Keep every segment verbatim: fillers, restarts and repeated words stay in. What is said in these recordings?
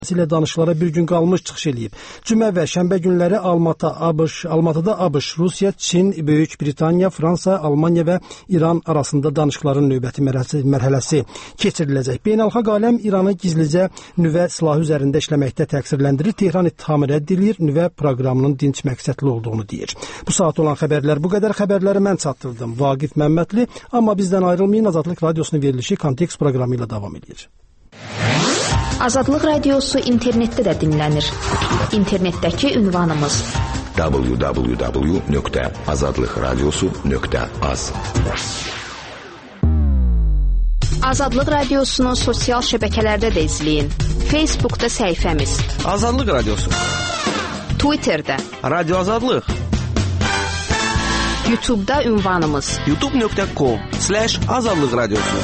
ilə danışıqlara bir gün qalmış çıxış eləyib. Cümə və şənbə günləri Almatı, ABŞ, Almatıda ABŞ, Rusiya, Çin, Böyük Britaniya, Fransa, Almaniya və İran arasında danışıqların növbəti mərhələsi keçiriləcək. Beynəlxalq aləm İranı gizlicə nüvə silahı üzərində işləməkdə təqsirləndirir. Tehran ittihamı rədd edir, nüvə proqramının dinc məqsədli olduğunu deyir. Bu saat olan xəbərlər bu qədər. Xəbərləri mən çatdırdım. Vaqif Məmmədli, amma bizdən ayrılmayın. Azadlıq Radiosunun verilişi Kontekst proqramı ilə davam edir. Azadlıq Radiosu internetdə də dinlənir. İnternetdəki ünvanımız w w w nöqtə azadlıq radiosu nöqtə az. Azadlıq Radiosunu sosial şəbəkələrdə də izləyin. Facebookda səhifəmiz Azadlıq Radiosu, Twitterdə Radio Azadlıq, YouTube'da ünvanımız youtube nöqtə com slash azadlıq radiosu.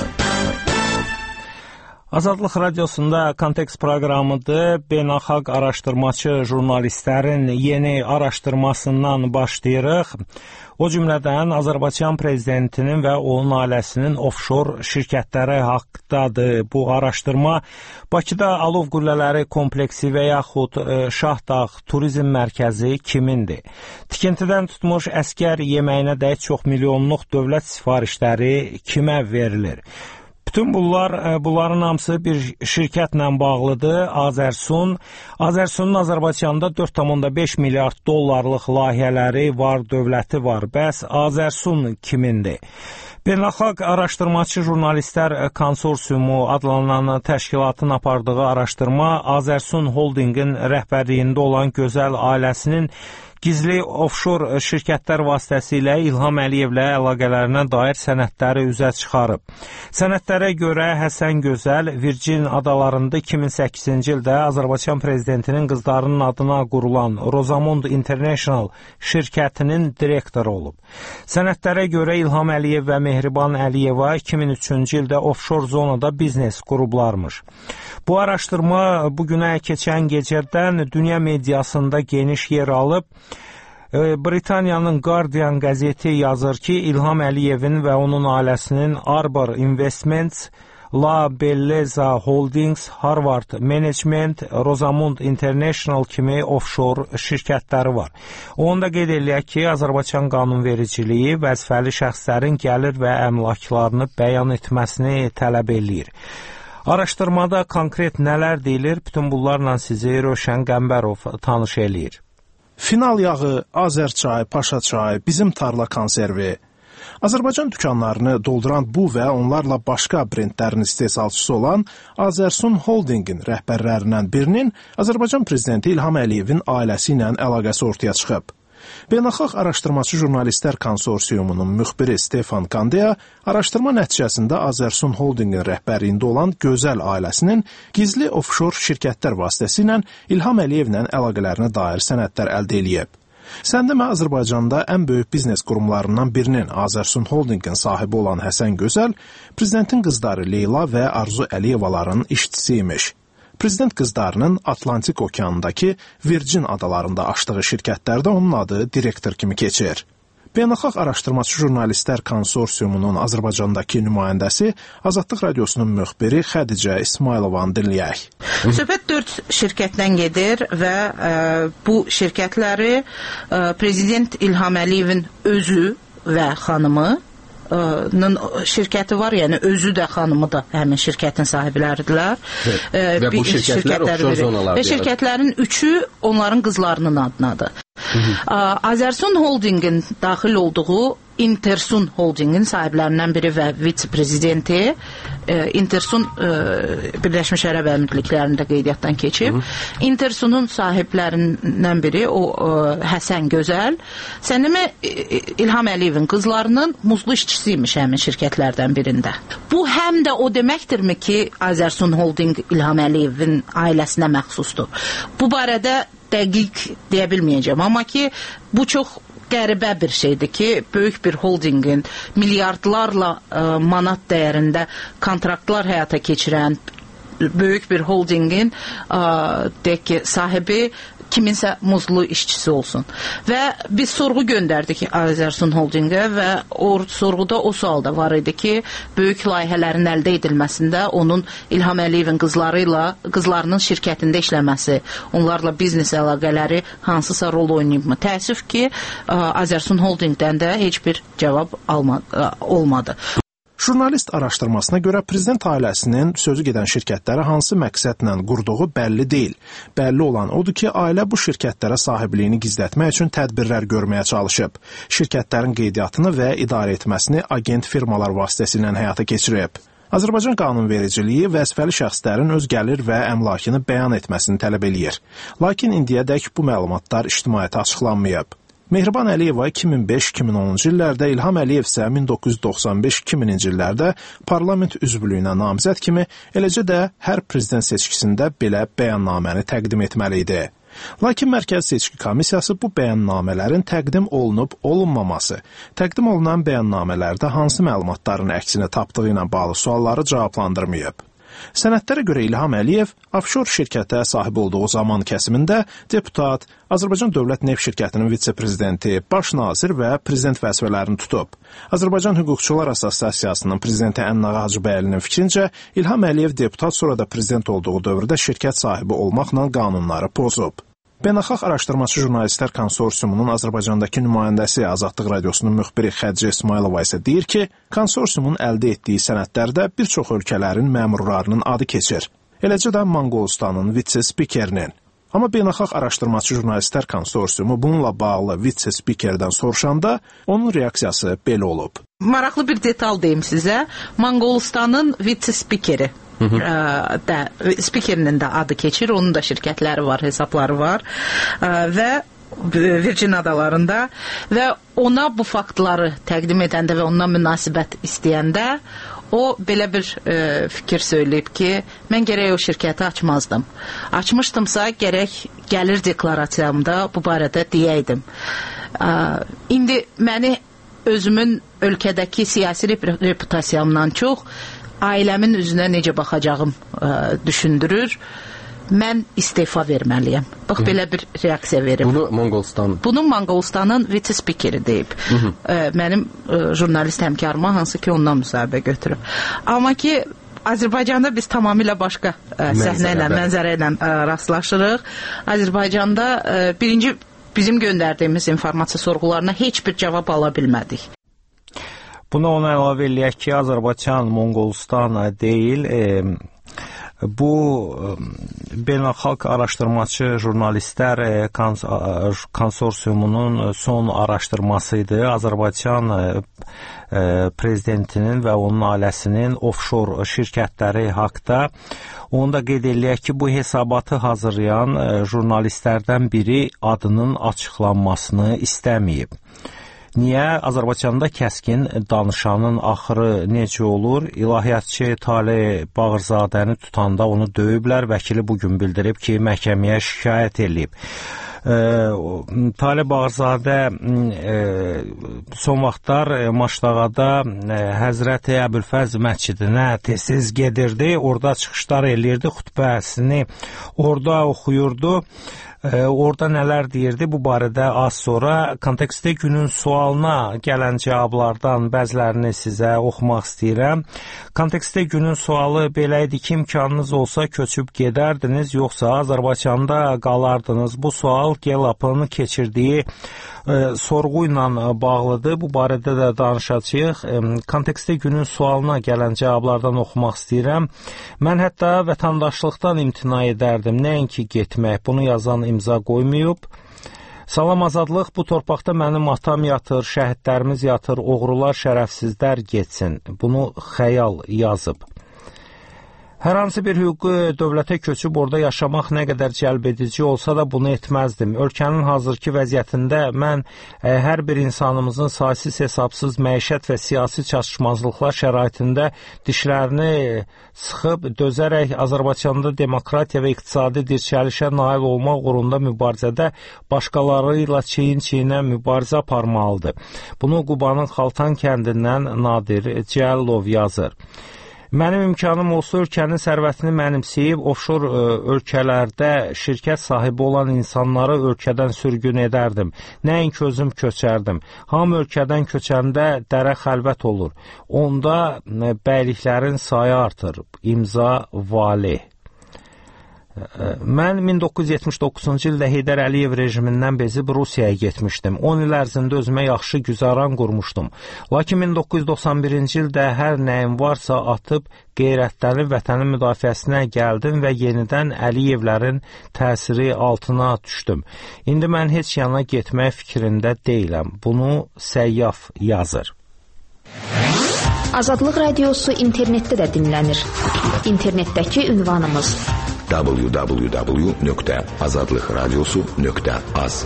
Azadlıq Radiosunda Kontekst proqramıdır. Beynəlxalq araşdırmaçı jurnalistlərin yeni araşdırmasından başlayırıq. O cümlədən Azərbaycan prezidentinin və onun ailəsinin offshore şirkətləri haqqdadır. Bu araşdırma Bakıda alov qüllələri kompleksi və yaxud Şahdağ turizm mərkəzi kimindir? Tikintidən tutmuş əskər yeməyinə dək çox milyonluq dövlət sifarişləri kimə verilir? Bütün bunlar, bunların hamısı bir şirkətlə bağlıdır, Azərsun. Azərsunun Azərbaycanda dörd tam beş milyard dollarlıq layihələri var, dövləti var. Bəs Azərsun kimindir? Beynəlxalq Araşdırmaçı Jurnalistlər Konsorsiumu adlanan təşkilatın apardığı araşdırma Azərsun Holdingin rəhbərliyində olan gözəl ailəsinin gizli offshore şirkətlər vasitəsilə İlham Əliyevlə əlaqələrinə dair sənədləri üzə çıxarıb. Sənədlərə görə Həsən Gözəl Virgin adalarında iki min səkkizinci ildə Azərbaycan prezidentinin qızlarının adına qurulan Rosamond International şirkətinin direktoru olub. Sənədlərə görə İlham Əliyev və Mehriban Əliyeva iki min üçüncü ildə offshore zonada biznes qurublarmış. Bu araşdırma bugünə keçən gecədən dünya mediasında geniş yer alıb. Britaniyanın Guardian qəzeti yazır ki, İlham Əliyevin və onun ailəsinin Arbor Investments, La Belleza Holdings, Harvard Management, Rosamond International kimi offshore şirkətləri var. Onu da qeyd eləyək ki, Azərbaycan qanunvericiliyi vəzifəli şəxslərin gəlir və əmlaklarını bəyan etməsini tələb eləyir. Araşdırmada konkret nələr deyilir? Bütün bunlarla sizi Rövşən Qəmbərov tanış eləyir. Final yağı, Azər çayı, Paşa çayı, bizim tarla konservi. Azərbaycan dükanlarını dolduran bu və onlarla başqa brendlərin istehsalçısı olan Azərsun Holdingin rəhbərlərindən birinin Azərbaycan prezidenti İlham Əliyevin ailəsi ilə əlaqəsi ortaya çıxıb. Beynəlxalq Araşdırmaçı Jurnalistlər Konsorsiumunun müxbiri Stefan Kandeya araşdırma nəticəsində Azərsun Holdingin rəhbərliyində olan gözəl ailəsinin gizli offshore şirkətlər vasitəsilə İlham Əliyevlə əlaqələrinə dair sənədlər əldə eləyib. Səndəmə Azərbaycanda ən böyük biznes qurumlarından birinin Azərsun Holdingin sahibi olan Həsən Gözəl, prezidentin qızları Leyla və Arzu Əliyevaların işçisi imiş. Prezident qızlarının Atlantik okeanındakı Virgin adalarında açdığı şirkətlərdə onun adı direktor kimi keçir. Beynəlxalq Araşdırmaçı Jurnalistlər Konsorsiumunun Azərbaycandakı nümayəndəsi Azadlıq Radiosunun müxbiri Xədicə İsmailovanı dinləyək. Söhbət dörd şirkətdən gedir və ə, bu şirkətləri ə, Prezident İlham Əliyevin özü və xanımı şirkəti var, yəni özü də xanımı da həmin şirkətin sahibləridirlər. Və, və bu şirkətlər offshore zonalardır. Və şirkətlərin üçü onların qızlarının adınadır. Azərsun Holdingin daxil olduğu Intersun Holdingin sahiblərindən biri və vitse-prezidenti Intersun Birləşmiş Ərəb Əmirliklərində qeydiyyatdan keçib. Intersunun sahiblərindən biri o Həsən Gözəl. Sənəmə İlham Əliyevin qızlarının muzlu işçisiymiş həmin şirkətlərdən birində. Bu həm də o deməkdirmi ki, Azərsun Holding İlham Əliyevin ailəsinə məxsusdur. Bu barədə dəqiq deyə bilməyəcəm, amma ki, bu çox qəribə bir şeydir ki, böyük bir holdingin milyardlarla ə, manat dəyərində kontraktlar həyata keçirən böyük bir holdingin ə, deyək ki, sahibi kiminsə muzlu işçisi olsun. Və biz sorğu göndərdik Azərsun Holdingə və o sorğuda o sual da var idi ki, böyük layihələrin əldə edilməsində onun İlham Əliyevin qızları ilə qızlarının şirkətində işləməsi, onlarla biznes əlaqələri hansısa rol oynayıbmı? Təəssüf ki, Azərsun Holdingdən də heç bir cavab almadı, olmadı. Jurnalist araşdırmasına görə prezident ailəsinin sözü gedən şirkətləri hansı məqsədlə qurduğu bəlli deyil. Bəlli olan odur ki, ailə bu şirkətlərə sahibliyini gizlətmək üçün tədbirlər görməyə çalışıb. Şirkətlərin qeydiyyatını və idarə etməsini agent firmalar vasitəsilə həyata keçirib. Azərbaycan qanunvericiliyi vəzifəli şəxslərin öz gəlir və əmlakını bəyan etməsini tələb eləyir. Lakin indiyədək bu məlumatlar ictimaiyyətə açıqlanmayıb. Mehriban Əliyeva iki min beş iki min onuncu illərdə, İlham Əliyev isə min doqquz yüz doxsan beş iki minci illərdə parlament üzvlüyünə namizəd kimi, eləcə də hər prezident seçkisində belə bəyannaməni təqdim etməli idi. Lakin Mərkəzi Seçki Komissiyası bu bəyannamələrin təqdim olunub olunmaması, təqdim olunan bəyannamələrdə hansı məlumatların əksini tapdığı ilə bağlı sualları cavablandırmayıb. Sənədlərə görə İlham Əliyev offshor şirkətə sahib olduğu zaman kəsimində deputat, Azərbaycan Dövlət Neft Şirkətinin vitse-prezidenti, baş nazir və prezident vəzifələrini tutub. Azərbaycan Hüquqçular Assosiasiyasının prezidenti Ənnağı Hacıbəylinin fikrincə, İlham Əliyev deputat sonra da prezident olduğu dövrdə şirkət sahibi olmaqla qanunları pozub. Beynəlxalq Araşdırmaçı Jurnalistlər Konsorsiumunun Azərbaycandakı nümayəndəsi Azadlıq Radiosunun müxbiri Xədicə İsmailova isə deyir ki, konsorsiumun əldə etdiyi sənədlərdə bir çox ölkələrin məmurlarının adı keçir. Eləcə də Monqolistanın vitse-spikerinin. Amma Beynəlxalq Araşdırmaçı Jurnalistlər Konsorsiumu bununla bağlı vitse-spikerdən soruşanda onun reaksiyası belə olub. Maraqlı bir detal deyim sizə. Monqolistanın vitse-spikeri. Hı -hı. Da, spikerinin də adı keçir, onun da şirkətləri var, hesabları var və Virgin adalarında və ona bu faktları təqdim edəndə və ondan münasibət istəyəndə o belə bir e, fikir söyləyib ki, mən gərək o şirkəti açmazdım. Açmışdımsa gərək gəlir deklarasiyamda bu barədə deyəydim. E, indi məni özümün ölkədəki siyasi reputasiyamdan çox ailəmin üzünə necə baxacağım ə, düşündürür. Mən istefa verməliyəm. Bax, belə bir reaksiya verib. Bunu Monqolistan. Bunu Monqolistanın vitse-spikeri deyib. Ə, mənim ə, jurnalist həmkarıma, hansı ki ondan müsahibə götürüb. Amma ki, Azərbaycanda biz tamamilə başqa ə, səhnə ilə, mənzərə ilə ə, rastlaşırıq. Azərbaycanda ə, birinci bizim göndərdiyimiz informasiya sorğularına heç bir cavab ala bilmədik. Buna ona əlavə eləyək ki, Azərbaycan, Monqolistan deyil, e, bu e, Beynəlxalq Araşdırmaçı Jurnalistlər e, kons Konsorsiumunun son araşdırması idi. Azərbaycan e, e, prezidentinin və onun ailəsinin offshore şirkətləri haqda. Onu da qeyd eləyək ki, bu hesabatı hazırlayan e, jurnalistlərdən biri adının açıqlanmasını istəməyib. Niyə? Azərbaycanda kəskin danışanın axırı necə olur? İlahiyyatçı Taleh Bağırzadəni tutanda onu döyüblər. Vəkili bugün bildirib ki, məhkəməyə şikayət edib. E, Taleh Bağırzadə e, son vaxtlar e, Maşdağada e, Həzrəti Əbülfəz məscidinə tez-tez gedirdi. Orada çıxışlar eləyirdi, xutbəsini orada oxuyurdu. Ee, orada nələr deyirdi, bu barədə az sonra kontekstdə günün sualına gələn cavablardan bəzilərini sizə oxumaq istəyirəm. Kontekstdə günün sualı belə idi ki, imkanınız olsa köçüb gedərdiniz, yoxsa Azərbaycanda qalardınız. Bu sual Gəlapın keçirdiyi e, sorğu ilə bağlıdır. Bu barədə də danışacağıq. E, kontekstdə günün sualına gələn cavablardan oxumaq istəyirəm. Mən hətta vətəndaşlıqdan imtina edərdim, nəinki getmək. Bunu yazan imza qoymayıb. Salam azadlıq, bu torpaqda mənim atam yatır, şəhidlərimiz yatır, oğrular, şərəfsizlər getsin. Bunu xəyal yazıb. Hər hansı bir hüquqi dövlətə köçüb orada yaşamaq nə qədər cəlbedici olsa da bunu etməzdim. Ölkənin hazırki vəziyyətində mən e, hər bir insanımızın saysız hesabsız məişət və siyasi çatışmazlıqlar şəraitində dişlərini sıxıb, dözərək Azərbaycanda demokratiya və iqtisadi dirçəlişə nail olmaq uğrunda mübarizədə başqaları ilə çiyin-çiyinə mübarizə aparmalıdır. Bunu Qubanın Xaltan kəndindən Nadir Cəllov yazır. Mənim imkanım olsa ölkənin sərvətini mənimsəyib, ofşor ölkələrdə şirkət sahibi olan insanları ölkədən sürgün edərdim. Nəinki özüm köçərdim. Hamı ölkədən köçəndə dərə xəlvət olur. Onda bəyliklərin sayı artır. İmza Valeh. Mən min doqquz yüz yetmiş doqquzuncu ildə Heydər Əliyev rejimindən bezib Rusiyaya getmişdim. on il ərzində özümə yaxşı güzaran qurmuşdum. Lakin min doqquz yüz doxsan birinci ildə hər nəyim varsa atıb qeyrətlənib vətənin müdafiəsinə gəldim və yenidən Əliyevlərin təsiri altına düşdüm. İndi mən heç yana getmək fikrində deyiləm. Bunu Səyyaf yazır. Azadlıq Radiosu internetdə də dinlənir. İnternetdəki ünvanımız w w w nöqtə azadlıq radiosu nöqtə az.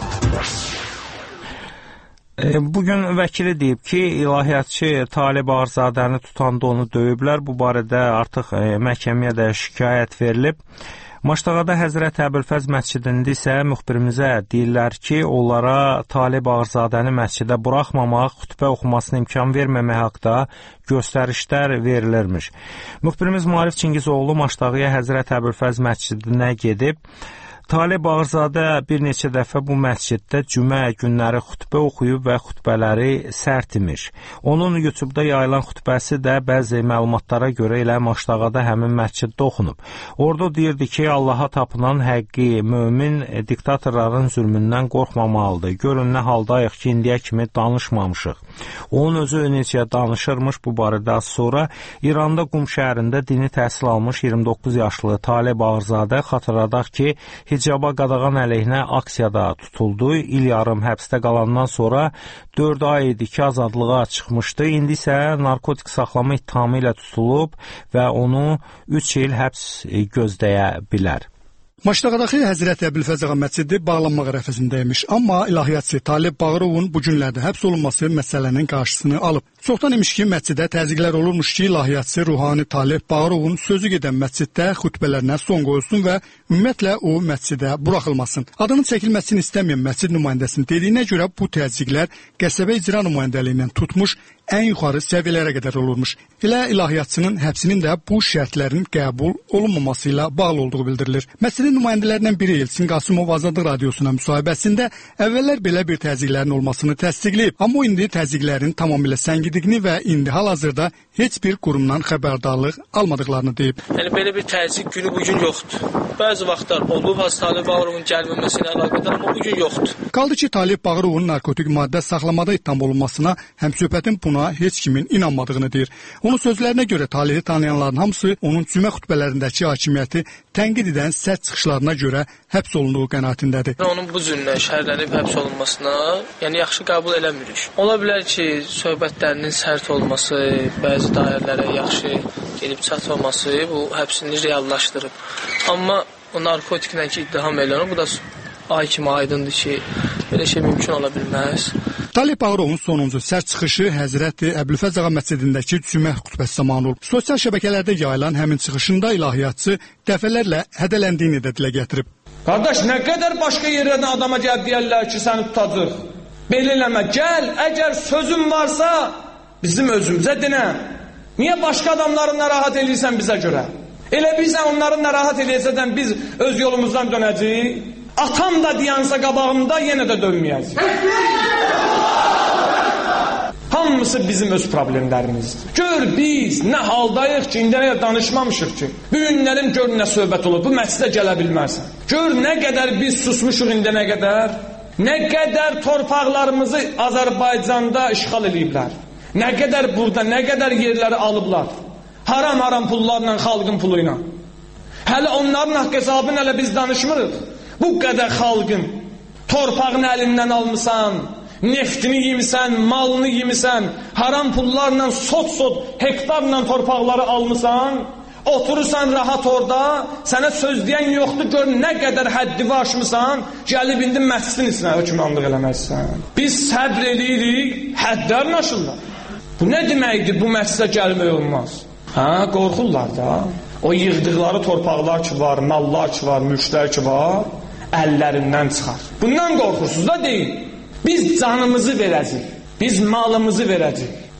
Bugün vəkili deyib ki, ilahiyyatçı Talib Ağzadəni tutanda onu döyüblər. Bu barədə artıq məhkəməyə də şikayət verilib. Maştağada Həzrət Əbülfəz məscidində isə müxbirimizə deyirlər ki, onlara Talib Ağzadəni məscidə buraxmamaq, xütbə oxumasına imkan verməmək haqda göstərişlər verilirmiş. Müxbirimiz Maarif Çingizoğlu Maştağıya Həzrət Əbülfəz məscidinə gedib. Talib Ağzadə bir neçə dəfə bu məsciddə cümə günləri xütbə oxuyub və xütbələri sərt imiş. Onun YouTube-da yayılan xütbəsi də bəzi məlumatlara görə elə Maştağada həmin məsciddə oxunub. Orada deyirdi ki, Allaha tapınan həqqi mömin diktatorların zülmündən qorxmamalıdır. Görün nə haldayıq ki, indiyə kimi danışmamışıq. Onun özü necə danışırmış bu barədə az sonra İranda Qum şəhərində dini təhsil almış iyirmi doqquz yaşlı Talib Ağzadə xatırladaq ki, hicaba qadağan əleyhinə aksiyada tutuldu. İl yarım həbsdə qalandan sonra dörd ay idi ki, azadlığa çıxmışdı. İndi isə narkotik saxlama ittihamı ilə tutulub və onu üç il həbs gözləyə bilər. Maştağadakı Həzrət Əbülfəz ağa məscidi bağlanmaq ərəfəsindəymiş. Amma ilahiyyatçı Talib Bağırovun bu günlərdə həbs olunması məsələnin qarşısını alıb. Çoxdan imiş ki, məscidə təzyiqlər olurmuş ki, ilahiyyatçı ruhani Talib Bağırovun sözü gedən məsciddə xütbələrinə son qoyulsun və ümumiyyətlə o məscidə buraxılmasın. Adının çəkilməsini istəməyən məscid nümayəndəsinin dediyinə görə bu təzyiqlər qəsəbə icra nümayəndəliyindən tutmuş ən yuxarı səviyyələrə qədər olurmuş. Elə ilahiyyatçının həbsinin də bu şərtlərin qəbul olunmaması ilə bağlı olduğu bildirilir. Məscidin nümayəndələrindən biri Elçin Qasımov Azadlıq Radiosuna müsahibəsində əvvəllər belə bir təzyiqlərin olmasını təsdiqləyib. Amma o indi təzyiqlərin tamamilə səngidiyini və indi hal-hazırda heç bir qurumdan xəbərdarlıq almadıqlarını deyib. Yəni belə bir təzyiq günü bugün yoxdur. Bəzi vaxtlar olub, Talib Bağırovun gəlməməsi ilə əlaqədar, amma bugün yoxdur. Qaldı ki, Talib Bağırovun narkotik maddə saxlamada ittiham olunmasına həmsöhbətin buna heç kimin inanmadığını deyir. Onun sözlərinə görə Talibi tanıyanların hamısı onun cümə xütbələrindəki hakimiyyəti tənqid edən sərt çıxışlarına görə həbs olunduğu qənaətindədir. Onun bu cürlə şəhərlənib həbs olunmasına, yəni yaxşı qəbul eləmirik. Ola bilər ki, söhbətlərinin sərt olması, bəzi dairələrə yaxşı gelib çatmaması bu həbsini reallaşdırıb. Amma o narkotiklə ki, ittiham elənir, bu da ay kimi aydındır ki, belə şey mümkün ola bilməz. Talib Bağırovun sonuncu sərt çıxışı Həzrət Əbülfəz ağa məscidindəki cümə xütbəsi zamanı olub. Sosial şəbəkələrdə yayılan həmin çıxışında ilahiyyatçı dəfələrlə hədələndiyini də dilə gətirib. Qardaş, nə qədər başqa yerlərdən adama gəl deyərlər ki, səni tutacaq. Belə eləmə, gəl, əgər sözün varsa bizim özümüzə dinə. Niyə başqa adamları narahat edirsən bizə görə? Elə bizə onları narahat edəcəkdən biz öz yolumuzdan dönəcəyik. Atam da deyansa qabağımda yenə də dönməyəcək. Hamısı bizim öz problemlərimizdir. Gör biz nə haldayıq ki, indiyə danışmamışıq ki. Bu günlərim gör nə söhbət olur, bu məsələ gələ bilmərsən. Gör nə qədər biz susmuşuq indi nə qədər. Nə qədər torpaqlarımızı Azərbaycanda işğal ediblər. Nə qədər burada, nə qədər yerləri alıblar. Haram-haram pullarla, xalqın pulu ilə. Hələ onların haqq hesabını hələ biz danışmırıq. Bu qədər xalqın torpağını əlindən almısan, neftini yemisən, malını yemisən, haram pullarla sot-sot hektarla torpaqları almısan, oturursan rahat orada, sənə söz deyən yoxdur, gör nə qədər həddini aşmısan, gəlib indi məscidin içinə hökmranlıq eləməzsən. Biz səbr edirik, hədlərin aşırlar. Bu nə deməkdir, bu məscidə gəlmək olmaz? Hə, qorxurlar da. O yığdıqları torpaqlar ki var, mallar ki var, mülklər ki var, əllərindən çıxar. Bundan qorxursuz da deyil. Biz canımızı verəcəyik, biz malımızı verəcəyik.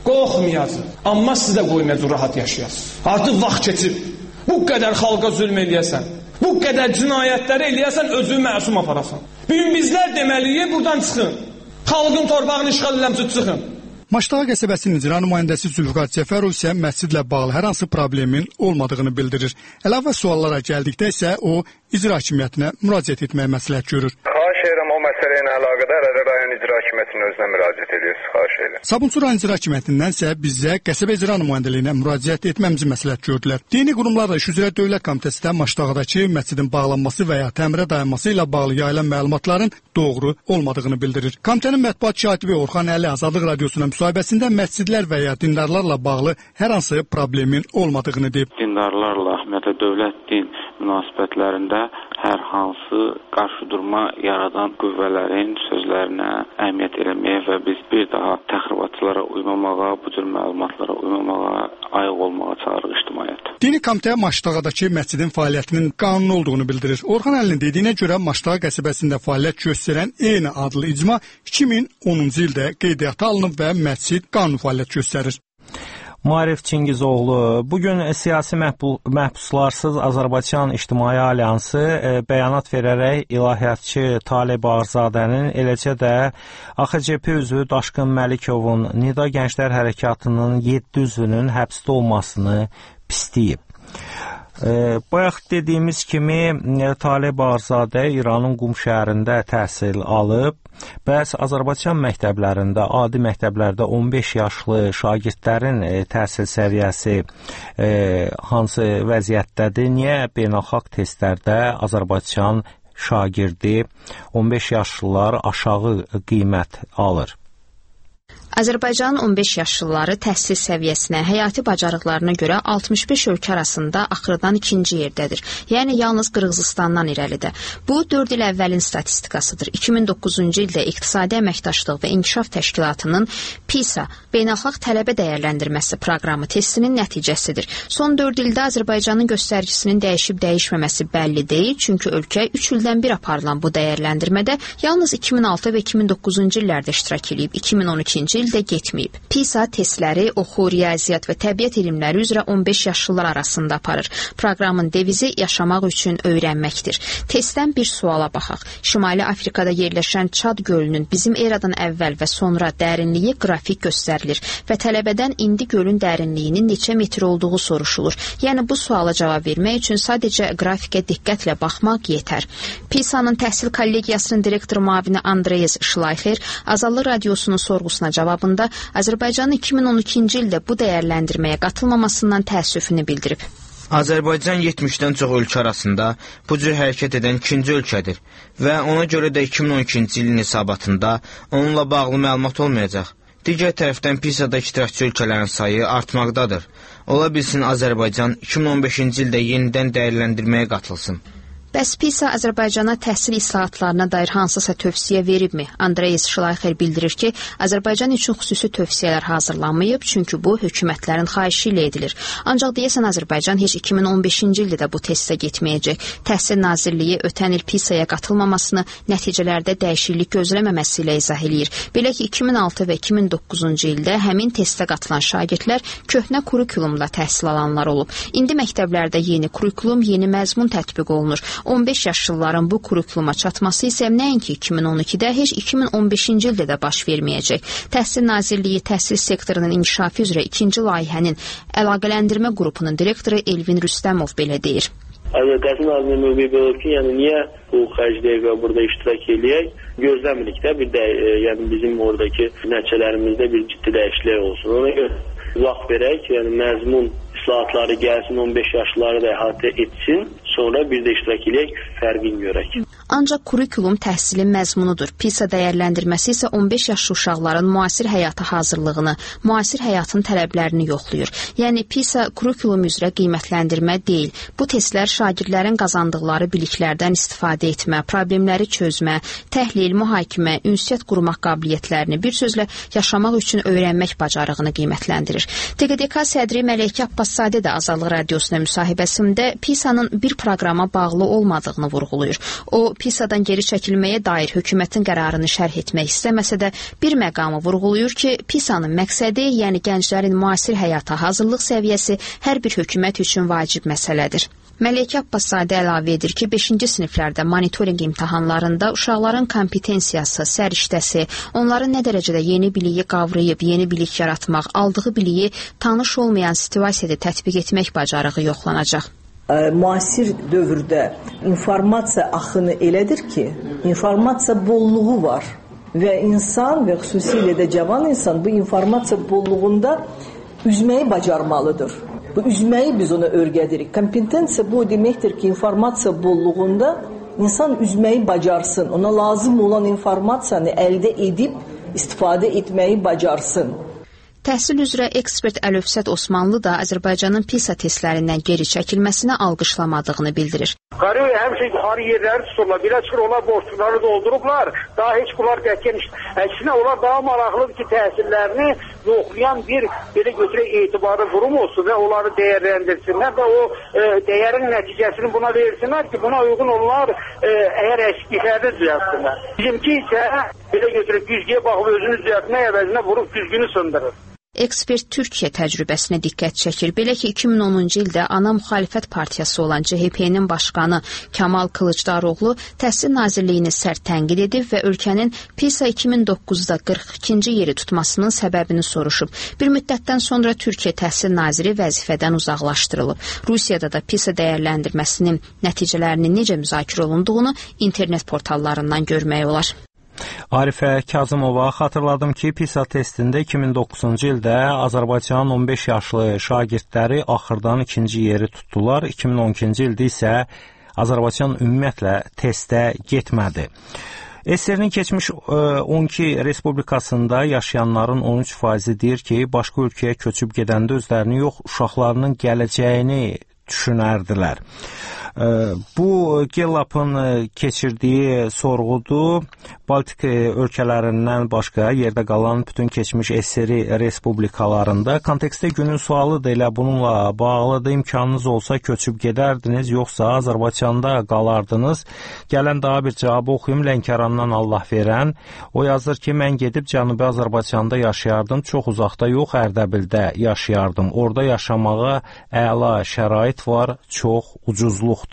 Qorxmayasın. Amma siz də qoymayacaq rahat yaşayasınız. Artıq vaxt keçib. Bu qədər xalqa zülm eləyəsən, bu qədər cinayətləri eləyəsən, özünü məsum aparasan. Bugün bizlər deməliyik, buradan çıxın. Xalqın torpağını işğal eləmsə çıxın. Maçdağa qəsəbəsinin icra nümayəndəsi Zülfüqar Cəfərov isə məscidlə bağlı hər hansı problemin olmadığını bildirir. Əlavə suallara gəldikdə isə o icra hakimiyyətinə müraciət etməyə məsləhət görür. Xahiş edirəm o məsələ ilə əlaqədar rayon icra hakimiyyətinin özünə müraciət edirsiniz, xahiş edirəm. Sabunçu rayon icra hakimiyyətindən isə bizə qəsəbə icra nümayəndəliyinə müraciət etməmizi məsləhət gördülər. Dini qurumlarla iş üzrə Dövlət Komitəsi də Maçdağdakı məscidin bağlanması və ya təmirə dayanması ilə bağlı yayılan məlumatların doğru olmadığını bildirir. Komitənin mətbuat katibi Orxan Əli Azadlıq Radiosuna müsahibəsində məscidlər və ya dindarlarla bağlı hər hansı problemin olmadığını deyib. Dindarlarla ümumiyyətlə dövlət din münasibətlərində hər hansı qarşıdurma yaradan qüvvələrin sözlərinə əhəmiyyət eləməyə və biz bir daha təxribatçılara uymamağa, bu cür məlumatlara uymamağa, ayıq olmağa çağırıq ictimaiyyət. Dini komitə Maçdağdakı məscidin fəaliyyətinin qanuni olduğunu bildirir. Orxan Əlinin dediyinə görə Maçdağ qəsəbəsində fəaliyyət göstərən eyni adlı icma iki min onuncu ildə qeydiyyata alınıb və məscid qanuni fəaliyyət göstərir. Maarif Çingizoğlu, bugün siyasi məhbuslarsız Azərbaycan İctimai Alyansı e, bəyanat verərək ilahiyyatçı Talib Ağzadənin, eləcə də A X C P üzvü Daşqın Məlikovun, Nida Gənclər Hərəkatının yeddi üzvünün həbsdə olmasını pisləyib. E, bayaq dediyimiz kimi e, Talib Ağzadə İranın Qum şəhərində təhsil alıb. Bəs Azərbaycan məktəblərində, adi məktəblərdə on beş yaşlı şagirdlərin e, təhsil səviyyəsi e, hansı vəziyyətdədir? Niyə beynəlxalq testlərdə Azərbaycan şagirdi on beş yaşlılar aşağı qiymət alır? Azərbaycanın on beş yaşlıları təhsil səviyyəsinə, həyati bacarıqlarına görə altmış beş ölkə arasında axırdan ikinci yerdədir. Yəni yalnız Qırğızıstandan irəlidir. Bu dörd il əvvəlin statistikasıdır. iki min doqquzuncu ildə İqtisadi Əməkdaşlıq və İnkişaf Təşkilatının PISA beynəlxalq tələbə dəyərləndirməsi proqramı testinin nəticəsidir. Son dörd ildə Azərbaycanın göstəricinin dəyişib-dəyişməməsi bəlli deyil, çünki ölkə üç ildən bir aparılan bu dəyərləndirmədə yalnız iki min altı və iki min doqquzuncu illərdə iştirak edib, iki min on ikinci ildə getməyib. PISA testləri oxu, riyaziyyat və təbiət elmləri üzrə on beş yaşlılar arasında aparır. Proqramın devizi yaşamaq üçün öyrənməkdir. Testdən bir suala baxaq. Şimali Afrikada yerləşən Çad gölünün bizim eradan əvvəl və sonra dərinliyi qrafik göstərilir və tələbədən indi gölün dərinliyinin neçə metr olduğu soruşulur. Yəni bu suala cavab vermək üçün sadəcə qrafikə diqqətlə baxmaq yetər. PISA-nın təhsil kollegiyasının direktor müavini Andreas Schleicher Azadlıq Radiosunun sorğusuna cavabında Azərbaycanın iki min on ikinci ildə bu dəyərləndirməyə qatılmamasından təəssüfünü bildirib. Azərbaycan yetmişdən çox ölkə arasında bu cür hərəkət edən ikinci ölkədir və ona görə də iki min on ikinci ilin hesabatında onunla bağlı məlumat olmayacaq. Digər tərəfdən PISA-da iştirakçı ölkələrin sayı artmaqdadır. Ola bilsin Azərbaycan iki min on beşinci ildə yenidən dəyərləndirməyə qatılsın. Bəs PISA Azərbaycana təhsil islahatlarına dair hansısa tövsiyə veribmi? Andreas Schleicher bildirir ki, Azərbaycan üçün xüsusi tövsiyələr hazırlanmayıb, çünki bu hökumətlərin xahişi ilə edilir. Ancaq deyəsən Azərbaycan heç iki min on beşinci ildə də bu testə getməyəcək. Təhsil Nazirliyi ötən il PISA-ya qatılmamasını nəticələrdə dəyişiklik gözləməməsi ilə izah eləyir. Belə ki, iki min altı və iki min doqquzuncu ildə həmin testə qatılan şagirdlər köhnə kurikulumla təhsil alanlar olub. İndi məktəblərdə yeni kurikulum, yeni məzmun tətbiq olunur. on beş yaşlıların bu kurikuluma çatması isə nəinki iki min on ikidə, heç iki min on beşinci ildə də baş verməyəcək. Təhsil Nazirliyi təhsil sektorunun inkişafı üzrə ikinci layihənin əlaqələndirmə qrupunun direktoru Elvin Rüstəmov belə deyir. Təhsil Nazirliyi mövqeyi belə ki, yəni niyə bu xərcləyək və burada iştirak eləyək? Gözləmirik də bir də e, yəni bizim oradakı nəticələrimizdə bir ciddi dəyişiklik olsun. Ona görə vaxt verək, yəni məzmun islahatları gəlsin, on beş yaşlıları da əhatə etsin, sonra bir də iştirak eləyək, fərqini görək. Ancaq kurikulum təhsilin məzmunudur. PISA dəyərləndirməsi isə on beş yaşlı uşaqların müasir həyata hazırlığını, müasir həyatın tələblərini yoxlayır. Yəni PISA kurikulum üzrə qiymətləndirmə deyil. Bu testlər şagirdlərin qazandıqları biliklərdən istifadə etmə, problemləri çözmə, təhlil, mühakimə, ünsiyyət qurmaq qabiliyyətlərini, bir sözlə yaşamaq üçün öyrənmək bacarığını qiymətləndirir. T Q D K sədri Mələkə Abbaszadə də Azadlıq Radiosuna müsahibəsində PISA-nın bir proqrama bağlı olmadığını vurğulayır. O, PISA-dan geri çəkilməyə dair hökumətin qərarını şərh etmək istəməsə də, bir məqamı vurğulayır ki, PISA-nın məqsədi, yəni gənclərin müasir həyata hazırlıq səviyyəsi hər bir hökumət üçün vacib məsələdir. Məleykə Abbaszadə əlavə edir ki, beşinci siniflərdə monitorinq imtahanlarında uşaqların kompetensiyası, səriştəsi, onların nə dərəcədə yeni biliyi qavrayıb, yeni bilik yaratmaq, aldığı biliyi tanış olmayan situasiyada tətbiq etmək bacarığı yoxlanacaq. Müasir dövrdə informasiya axını elədir ki, informasiya bolluğu var və insan və xüsusilə də cavan insan bu informasiya bolluğunda üzməyi bacarmalıdır. Bu üzməyi biz ona öyrədirik. Kompetensiya bu deməkdir ki, informasiya bolluğunda insan üzməyi bacarsın. Ona lazım olan informasiyanı əldə edib istifadə etməyi bacarsın. Təhsil üzrə ekspert Əlövsət Osmanlı da Azərbaycanın PISA testlərindən geri çəkilməsinə alqışlamadığını bildirir. Qarı həmişə yuxarı yerləri tuturlar. Belə çıxır, onlar boşluqları doldurublar. Daha heç bunlar qətiyyən əksinə onlar daha maraqlıdır ki, təhsillərini yoxlayan bir belə götürək etibarı qurum olsun və onları dəyərləndirsinlər və o e, dəyərin nəticəsini buna versinlər ki, buna uyğun onlar e, əgər əskiklərini düzəltsinlər. Bizimki isə belə götürək güzgəyə baxıb özünü düzəltmək əvəzinə vurub güzgünü sındırır. Ekspert Türkiyə təcrübəsinə diqqət çəkir. Belə ki, iki min onuncu ildə ana müxalifət partiyası olan C H P-nin başqanı Kamal Kılıçdaroğlu Təhsil Nazirliyini sərt tənqid edib və ölkənin PISA iki min doqquzda qırx ikinci yeri tutmasının səbəbini soruşub. Bir müddətdən sonra Türkiyə Təhsil Naziri vəzifədən uzaqlaşdırılıb. Rusiyada da PISA dəyərləndirməsinin nəticələrinin necə müzakirə olunduğunu internet portallarından görmək olar. Arifə Kazımova xatırladım ki, PISA testində iki min doqquzuncu ildə Azərbaycanın on beş yaşlı şagirdləri axırdan ikinci yeri tutdular. iki min on ikinci ildə isə Azərbaycan ümumiyyətlə testə getmədi. S S R-nin keçmiş on iki respublikasında yaşayanların on üç faizi deyir ki, başqa ölkəyə köçüb gedəndə özlərini yox, uşaqlarının gələcəyini düşünərdilər. Bu Gellap'ın keçirdiyi sorğudur. Baltik ölkələrindən başqa yerdə qalan bütün keçmiş S S R respublikalarında. Kontekstdə günün sualı da elə bununla bağlıdır. İmkanınız olsa köçüb gedərdiniz, yoxsa Azərbaycanda qalardınız. Gələn daha bir cavabı oxuyum. Lənkərandan Allah verən. O yazır ki, mən gedib Cənubi Azərbaycanda yaşayardım. Çox uzaqda yox, Ərdəbildə yaşayardım. Orada yaşamağa əla şərait var, çox ucuzluq.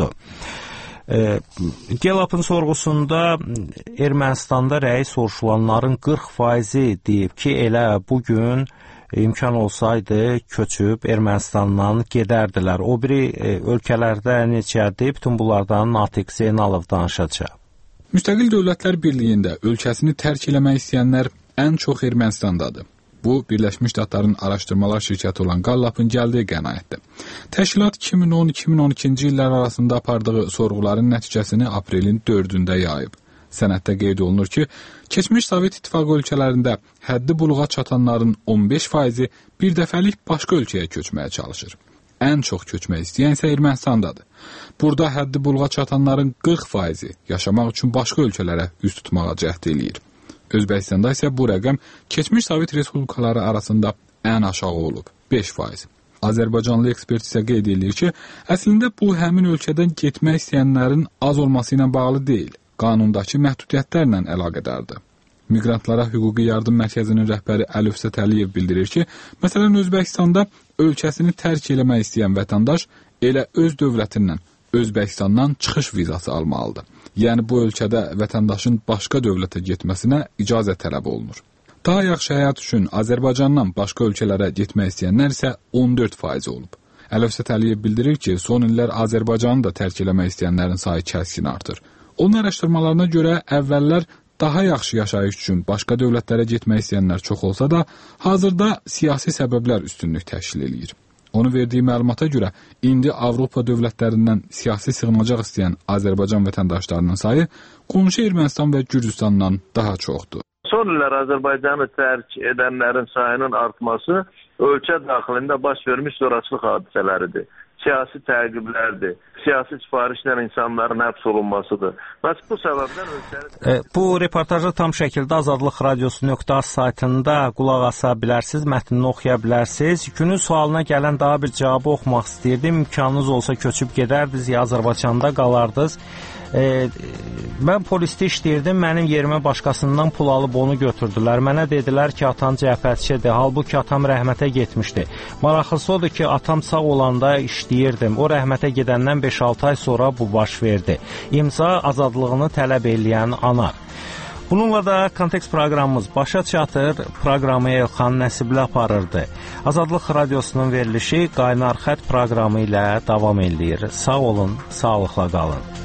E, Gellap'ın sorğusunda Ermənistanda rəy soruşulanların qırx faizi deyib ki, elə bugün imkan olsaydı köçüb Ermənistandan gedərdilər. O biri e, ölkələrdə neçədir? Bütün bunlardan Natiq Zeynalov danışacaq. Müstəqil Dövlətlər Birliyində ölkəsini tərk eləmək istəyənlər ən çox Ermənistandadır. Bu, Birləşmiş Ştatların araşdırmalar şirkəti olan Gallup'ın gəldiyi qənaətdir. Təşkilat iki min on iki min on ikinci illər arasında apardığı sorğuların nəticəsini aprelin dördündə yayıb. Sənəddə qeyd olunur ki, keçmiş Sovet İttifaqı ölkələrində həddi buluğa çatanların on beş faizi bir dəfəlik başqa ölkəyə köçməyə çalışır. Ən çox köçmək istəyən isə Ermənistandadır. Burada həddi buluğa çatanların qırx faizi yaşamaq üçün başqa ölkələrə üz tutmağa cəhd eləyir. Özbəkistanda isə bu rəqəm keçmiş Sovet respublikaları arasında ən aşağı olub, beş faiz. Azərbaycanlı ekspert isə qeyd edir ki, əslində bu həmin ölkədən getmək istəyənlərin az olması ilə bağlı deyil, qanundakı məhdudiyyətlərlə əlaqədardır. Miqrantlara Hüquqi Yardım Mərkəzinin rəhbəri Əlövsət Əliyev bildirir ki, məsələn, Özbəkistanda ölkəsini tərk eləmək istəyən vətəndaş elə öz dövlətindən, Özbəkistandan çıxış vizası almalıdır. Yəni bu ölkədə vətəndaşın başqa dövlətə getməsinə icazə tələb olunur. Daha yaxşı həyat üçün Azərbaycandan başqa ölkələrə getmək istəyənlər isə on dörd faiz olub. Əlövsət Əliyev bildirir ki, son illər Azərbaycanı da tərk eləmək istəyənlərin sayı kəskin artır. Onun araşdırmalarına görə əvvəllər daha yaxşı yaşayış üçün başqa dövlətlərə getmək istəyənlər çox olsa da, hazırda siyasi səbəblər üstünlük təşkil eləyir. Onu verdiyi məlumata görə, indi Avropa dövlətlərindən siyasi sığınacaq istəyən Azərbaycan vətəndaşlarının sayı qonşu Ermənistan və Gürcüstandan daha çoxdur. Son illər Azərbaycanı tərk edənlərin sayının artması ölkə daxilində baş vermiş zorakılıq hadisələridir. Siyasi təqiblərdir, siyasi sifarişlə insanların həbs olunmasıdır. Bəs bu səbəbdən ölkənin... E, bu reportajı tam şəkildə azadlıq radiosu nöqtə az saytında qulaq asa bilərsiniz, mətnini oxuya bilərsiniz. Günün sualına gələn daha bir cavabı oxumaq istəyirdim. İmkanınız olsa köçüb gedərdiniz ya Azərbaycanda qalardınız. E, Mən polisdə işləyirdim, mənim yerimə başqasından pul alıb onu götürdülər. Mənə dedilər ki, atam cəbhəçidir, halbuki atam rəhmətə getmişdi. Maraqlısı odur ki, atam sağ olanda işləyirdim. O rəhmətə gedəndən beş altı ay sonra bu baş verdi. İmza azadlığını tələb eləyən ana. Bununla da Kontekst proqramımız başa çatır. Proqramı Elxan Nəsibli aparırdı. Azadlıq Radiosunun verilişi Qaynar Xətt proqramı ilə davam eləyir. Sağ olun, sağlıqla qalın.